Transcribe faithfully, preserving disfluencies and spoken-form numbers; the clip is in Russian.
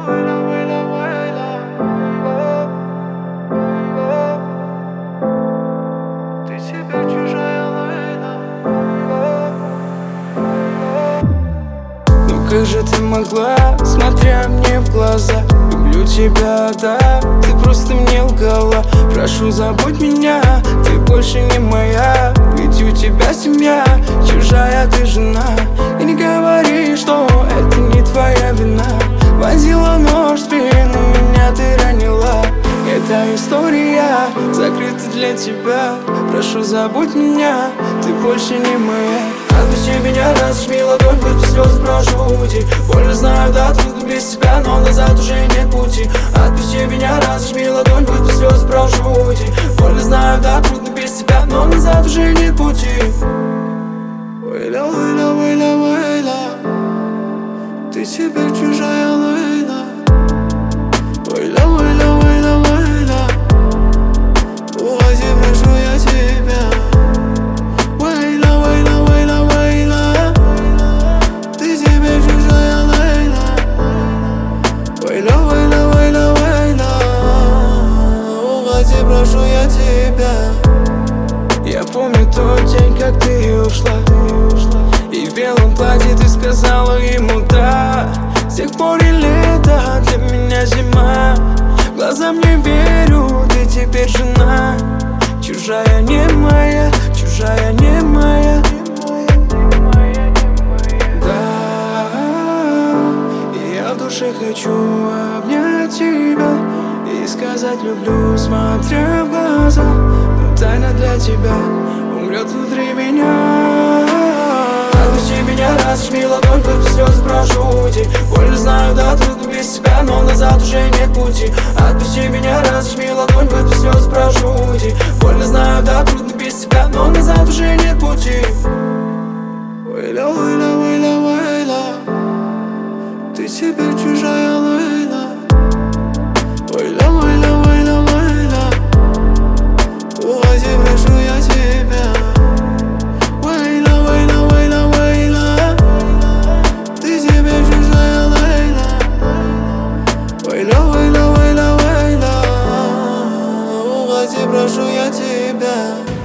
Ты теперь чужая Лейла. Ну как же ты могла, смотря мне в глаза? Люблю тебя, да, ты просто мне лгала. Прошу, забудь меня, ты больше не моя. Ведь у тебя семья, чужая ты жена. И не говори, что это не твоя вина. Вонзила нож в спину, меня ты ранила. Эта история закрыта для тебя. Прошу, забудь меня, ты больше не моя. Отпусти меня, разожми ладонь, выпей слезы, прошу уйти. Больно знаю, да, трудно без тебя, но назад уже нет пути. Отпусти меня, разожми ладонь, выпей слезы, прошу уйти. Больно знаю, да, трудно без тебя, но назад уже нет пути. Лейла, Лейла, Лейла, Лейла. Ты теперь чужая Лейла. Лейла, Лейла, Лейла, Лейла. Уходи, прошу я тебя. Лейла, Лейла, Лейла, Лейла. Ты теперь чужая Лейла. Лейла, Лейла, Лейла, Лейла. Уходи, прошу я тебя. Я помню тот день, как ты ушла. И в белом платье ты сказала ему да. С тех пор и лето, для меня зима. Глазам не верю, ты теперь жена. Чужая не моя, чужая не моя. Да, и я в душе хочу обнять тебя и сказать люблю, смотря в глаза. Но тайна для тебя умрет внутри меня. Отпусти меня, разожми ладонь, выпей слезы, прошу уйти. Больно знаю, да, трудно без тебя, но назад уже нет пути. Отпусти меня, разожми ладонь, выпей слезы, прошу уйти. Больно знаю, да, трудно без тебя, но назад уже нет пути. Лейла, Лейла, Лейла, Лейла. Ты теперь чужая Лейла. Лейла, Лейла, Лейла, Лейла. Уходи, прошу я тебя. Лейла, Лейла, Лейла, Лейла. Ты теперь чужая Лейла. Лейла, Лейла, Лейла, Лейла. Уходи, прошу я тебя.